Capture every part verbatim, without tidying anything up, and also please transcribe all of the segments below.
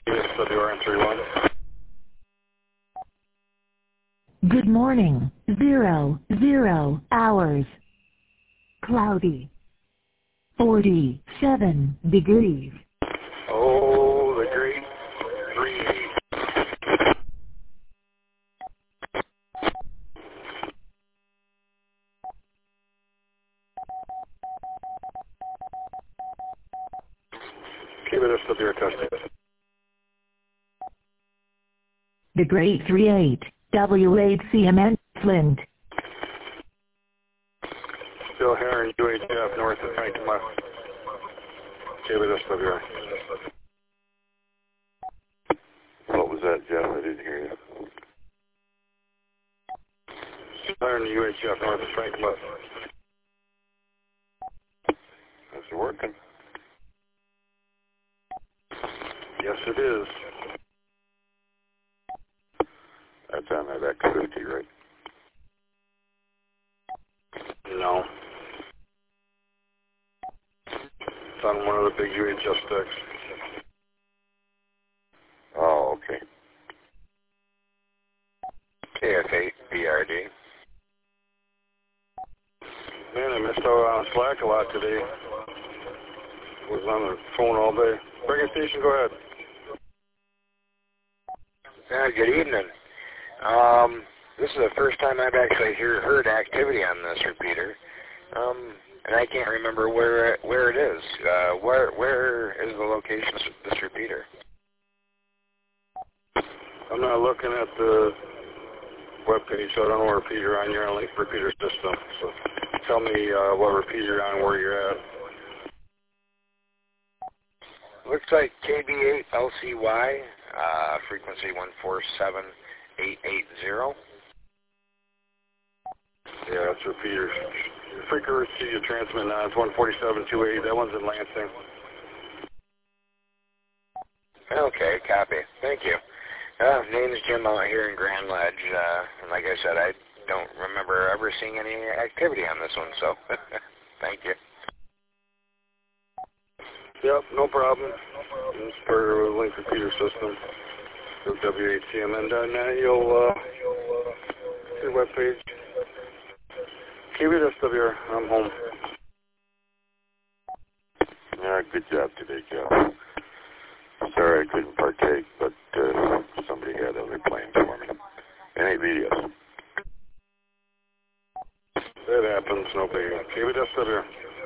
W R M thirty-one. Good morning. Zero, zero hours. Cloudy. forty-seven degrees. Oh, the great three. Keep it S W R testing. The Great three eight, W eight C M N, Flint. Still here in U H F north of Franklin West. Keep it S W R. What was that, Jeff? I didn't hear you. Still here in U H F north of Franklin West. Is it working? Yes, it is. That's on that activity, right? No. It's on one of the big U H F sticks. Oh, okay. K F eight B R D. Man, I missed out on Slack a lot today. Was on the phone all day. Breaking station, go ahead. Uh, good evening. Um, this is the first time I've actually hear, heard activity on this repeater, um, and I can't remember where where it is. Uh, where where is the location of this repeater? I'm not looking at the webpage, so I don't know what repeater you're on. You're on a link repeater system. So tell me uh, what repeater you're on, where you're at. Looks like K B eight L C Y, uh, frequency one four seven eight eight zero. Yeah, that's repeater. Frequency you transmit now is one forty-seven two eighty. That one's in Lansing. Okay, copy. Thank you. Uh, name is Jim out here in Grand Ledge, uh, and like I said, I don't remember ever seeing any activity on this one, so thank you. Yep, no problem. It's part of the link repeater system. Go to W H C M N dot net. You'll uh, see the webpage. Keep it S W R. I'm home. Yeah, good job today, Jeff. Sorry I couldn't partake, but uh, somebody had other plans for me. Any videos? That happens, no biggie. Keep it S W R.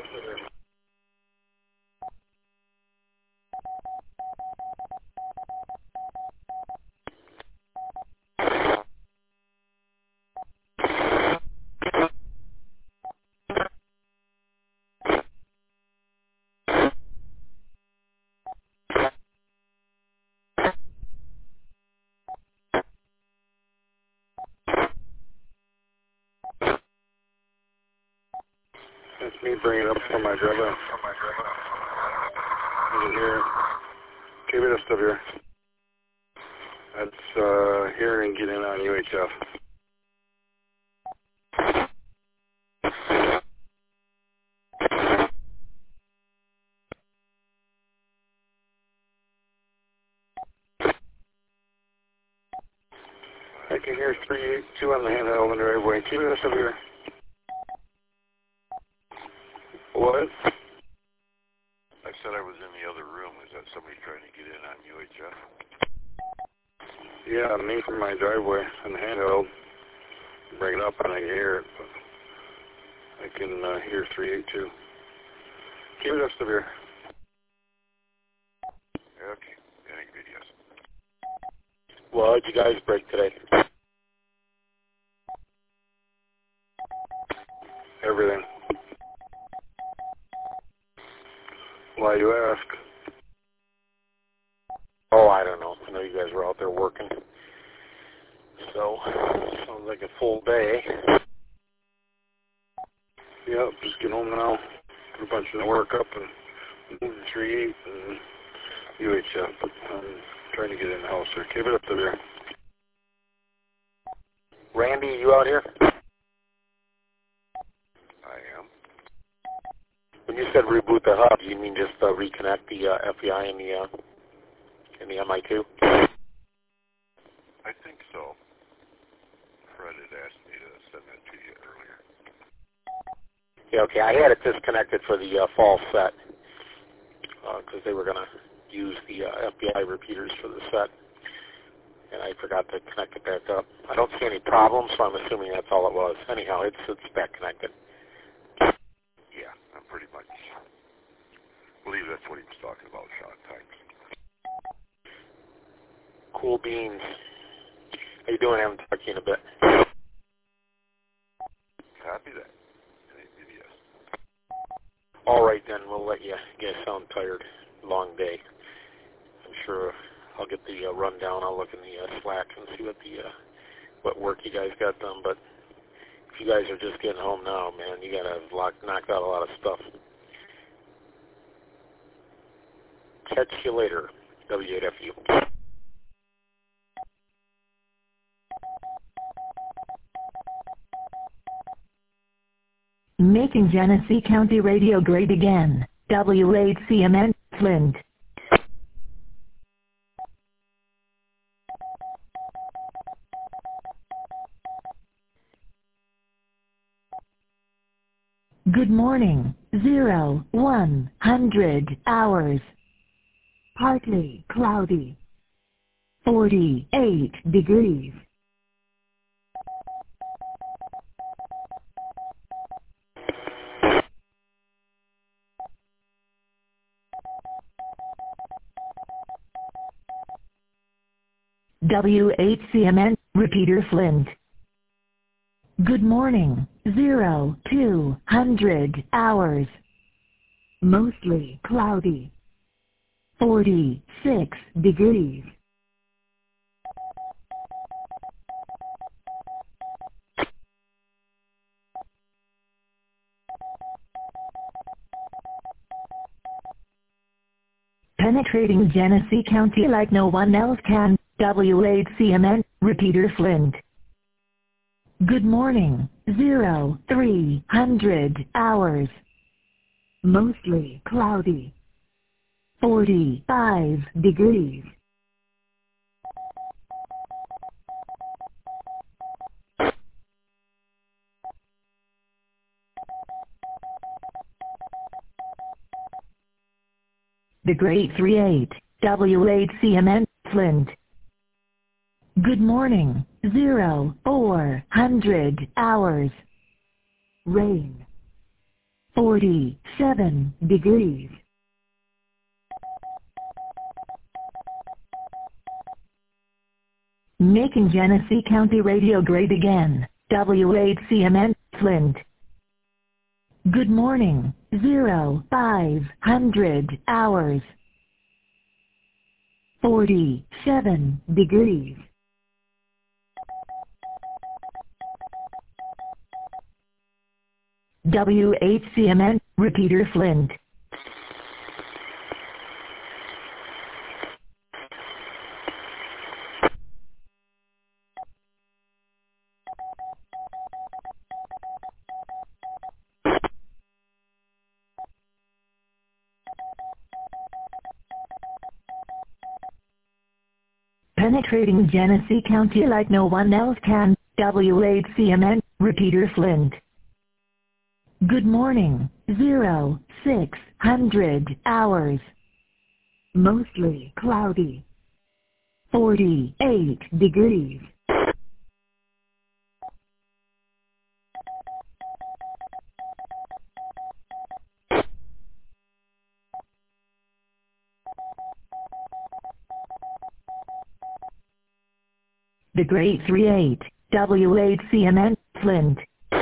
That's me bringing it up from my driver. Over here. Keep it S W R. That's uh, here and get in on U H F. I can hear three eight two on the handheld on the driveway. Keep it S W R. What? I said I was in the other room. Is that somebody trying to get in on U H F? Yeah, me from my driveway on the handheld. Bring it up and I can hear it. But I can uh, hear three eight two. Keep it S W R. Okay. Any videos? Well, how'd you guys break today? Everything. Why you ask? Oh, I don't know. I know you guys were out there working. So, sounds like a full day. Yep, just get home now. Put a bunch of the work up and move the three eight and U H F. But I'm trying to get in the house there. Keep it up to there. Randy, you out here? I am. When you said reboot the hub, you mean just uh, reconnect the uh, F E I and the uh, and the M I two? I think so. Fred had asked me to send that to you earlier. Yeah, okay. I had it disconnected for the uh, fall set because uh, they were going to use the uh, F B I repeaters for the set, and I forgot to connect it back up. I don't see any problems, so I'm assuming that's all it was. Anyhow, it's it's back connected. Yeah, I'm pretty much believe that's what he was talking about, shot times. Cool beans. How you doing? I haven't talked to you in a bit. Copy that. Yes. All right, then. We'll let you guys sound tired. Long day. I'm sure I'll get the uh, rundown. I'll look in the uh, Slack and see what the uh, what work you guys got done. But if you guys are just getting home now, man, you got to have locked, knocked out a lot of stuff. Catch you later, W eight F U. Making Genesee County Radio great again. W eight C M N, Flint. Good morning. Zero, one hundred hours. Partly cloudy. forty-eight degrees. W eight C M N, repeater Flint. Good morning. Zero, two hundred hours. Mostly cloudy. forty-six degrees. Penetrating Genesee County like no one else can. W eight C M N, repeater Flint. Good morning. Zero, three hundred hours. Mostly cloudy. forty-five degrees. The Great three eight, W eight C M N, Flint. Good morning. Zero, four hundred hours. Rain. forty-seven degrees. Making Genesee County Radio great again. W eight C M N, Flint. Good morning. Zero, five hundred hours. forty-seven degrees. W eight C M N, repeater Flint. Penetrating Genesee County like no one else can. W eight C M N, repeater Flint. Good morning. Zero, six hundred hours. Mostly cloudy. forty-eight degrees. The Great three eight, W eight C M N, Flint.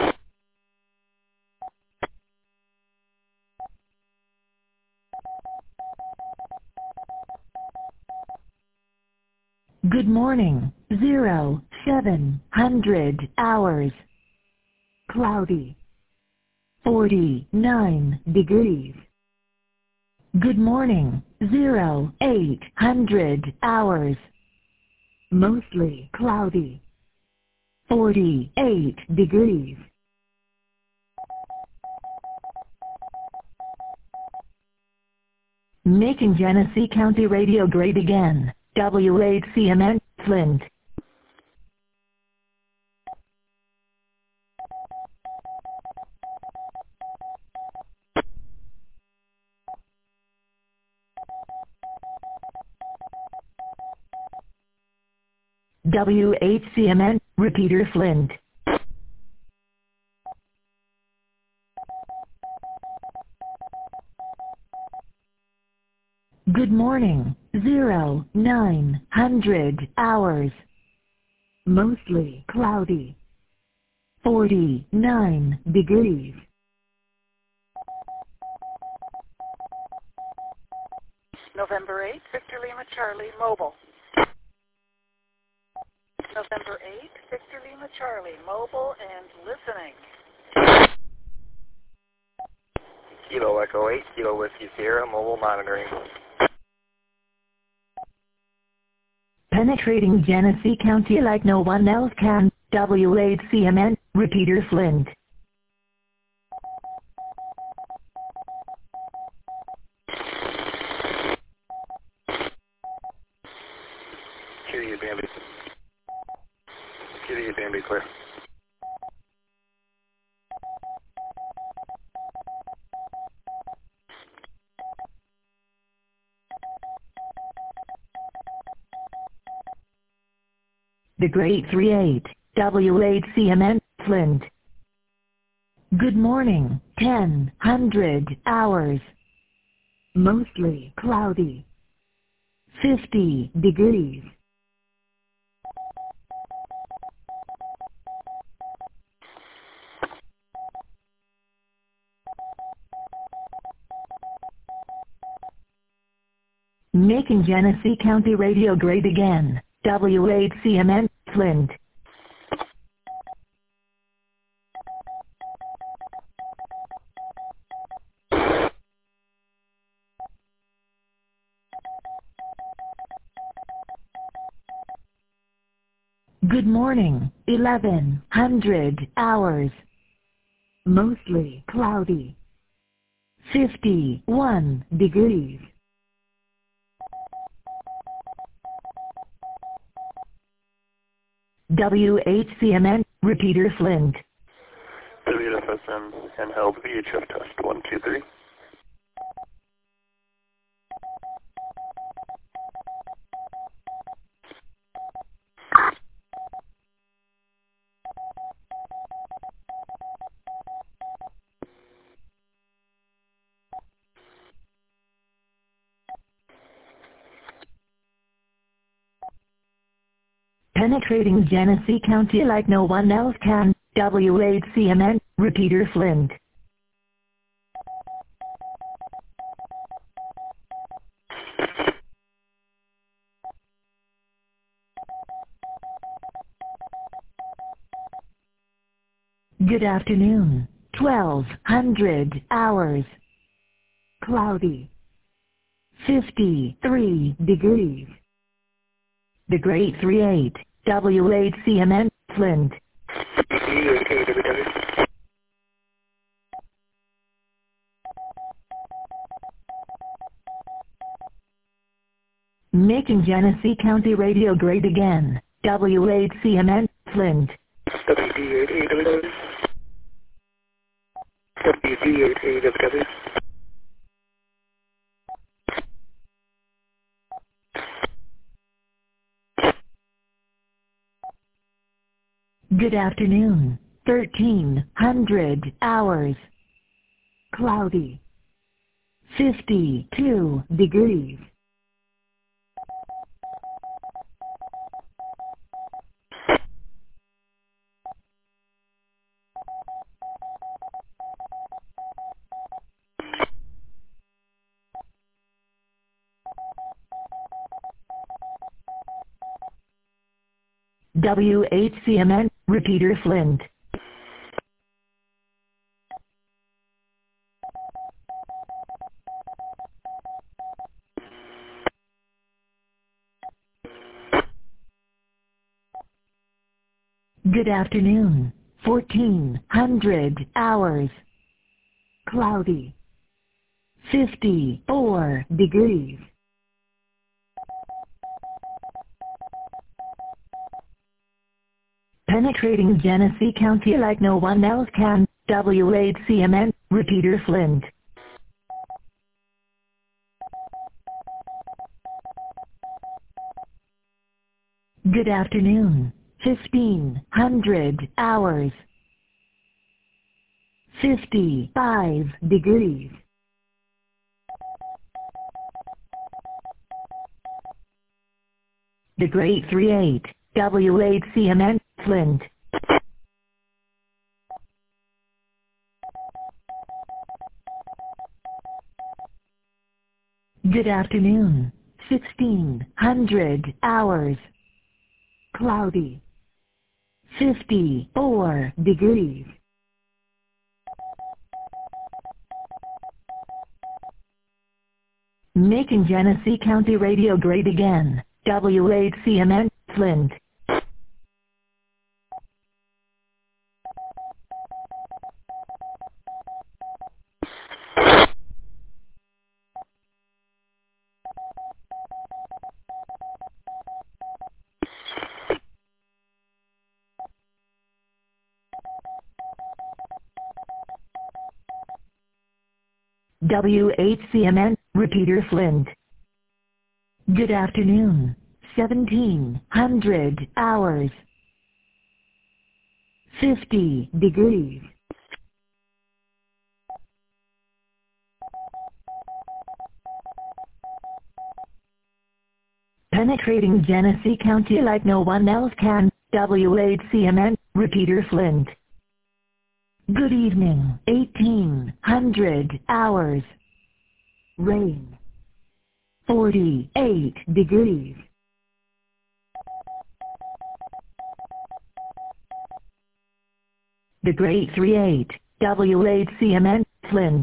Good morning. Zero, seven hundred hours. Cloudy. forty-nine degrees. Good morning. Zero, eight hundred hours. Mostly cloudy. forty-eight degrees. Making Genesee County Radio great again. W eight C M N, Flint. W eight C M N, repeater Flint. Good morning, zero, nine hundred hours. Mostly cloudy. forty-nine degrees. November eighth, Victor Lima Charlie, mobile. November eighth, Victor Lima Charlie, mobile and listening. Kilo Echo eight, Kilo Whiskey Sierra, mobile monitoring. Penetrating Genesee County like no one else can, W eight C M N, repeater Flint. Q U Bambi. Q U Bambi clear. The Great three eight, W eight C M N, Flint. Good morning, ten hundred hours. Mostly cloudy. fifty degrees. Making Genesee County radio great again, W eight C M N, Flint. Good morning, eleven hundred hours. Mostly cloudy. fifty-one degrees. W eight C M N, repeater Flint. W F S M, handheld V H F test, one two three. Penetrating Genesee County like no one else can, W eight C M N, repeater Flint. Good afternoon, twelve hundred hours. Cloudy. fifty-three degrees. The Great three eight, W eight C M N, Flint. Making Genesee County radio great again, W eight C M N, Flint. W D eight A W W. W D eight A W W. Good afternoon, thirteen hundred hours. Cloudy. fifty-two degrees. W eight C M N, repeater Flint. Good afternoon, fourteen hundred hours. Cloudy. fifty-four degrees. Penetrating Genesee County like no one else can. W eight C M N, repeater Flint. Good afternoon. fifteen hundred hours. fifty-five degrees. The Great three eight, W eight C M N, Flint. Good afternoon. sixteen hundred hours. Cloudy. fifty-four degrees. Making Genesee County radio great again. W eight C M N, Flint. W eight C M N, repeater Flint. Good afternoon. seventeen hundred hours. fifty degrees. Penetrating Genesee County like no one else can. W eight C M N, repeater Flint. Good evening. eighteen hundred hours. Rain. forty-eight degrees. The Great three eight, W eight C M N, Flint.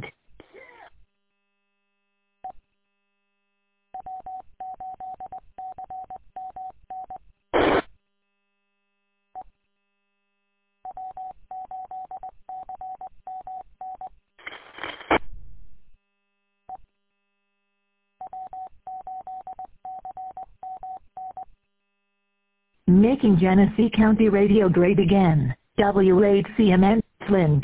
Making Genesee County radio great again. W eight C M N, Flint.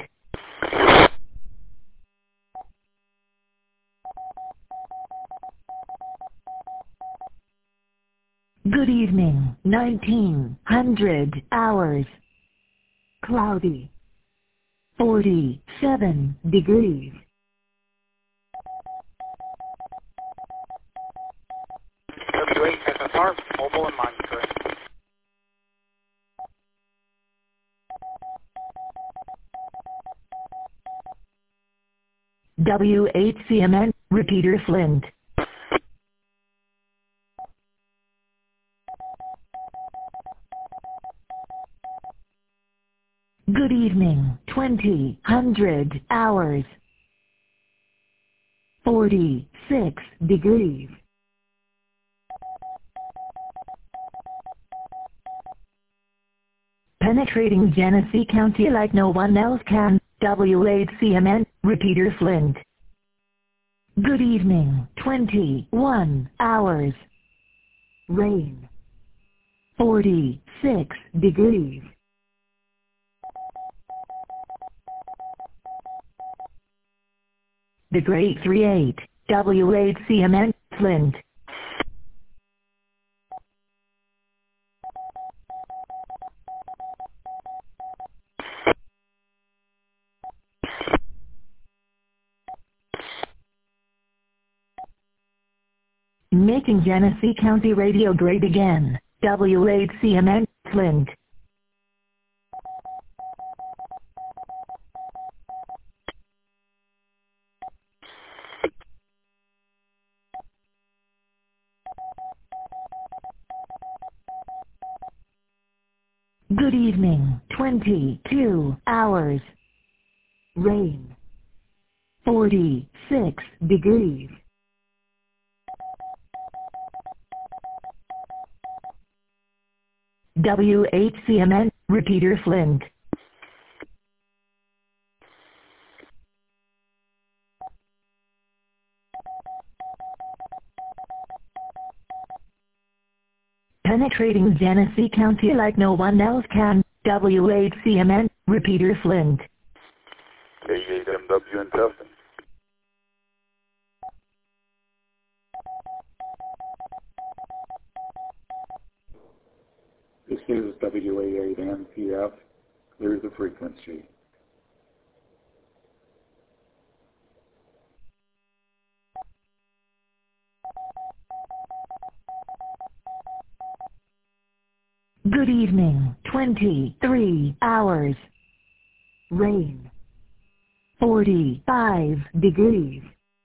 Good evening. nineteen hundred hours. Cloudy. forty-seven degrees. W eight S S R, mobile and monitoring. W eight C M N, repeater Flint. Good evening. twenty hundred hours. forty-six degrees. Penetrating Genesee County like no one else can. W eight C M N, repeater Flint. Good evening. twenty-one hours. Rain. forty-six degrees. The Great three eight, W eight C M N, Flint. Making Genesee County radio great again. W eight C M N, Flint. Good evening. twenty-two hours. Rain. forty-six degrees. W eight C M N, repeater Flint. Penetrating Genesee County like no one else can. W eight C M N, repeater Flint. K eight M W in Tustin. This is W A eight N P F. Clear the frequency. Good evening, twenty-three hours. Rain. forty-five degrees.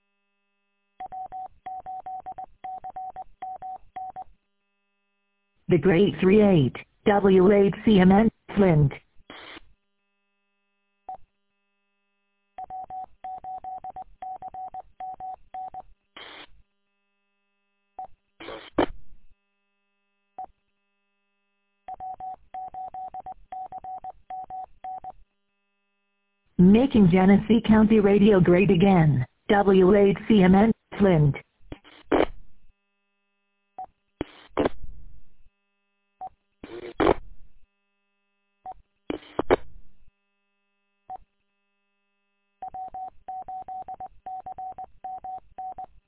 The Great three eight, W eight C M N, Flint. Making Genesee County Radio great again, W eight C M N, Flint.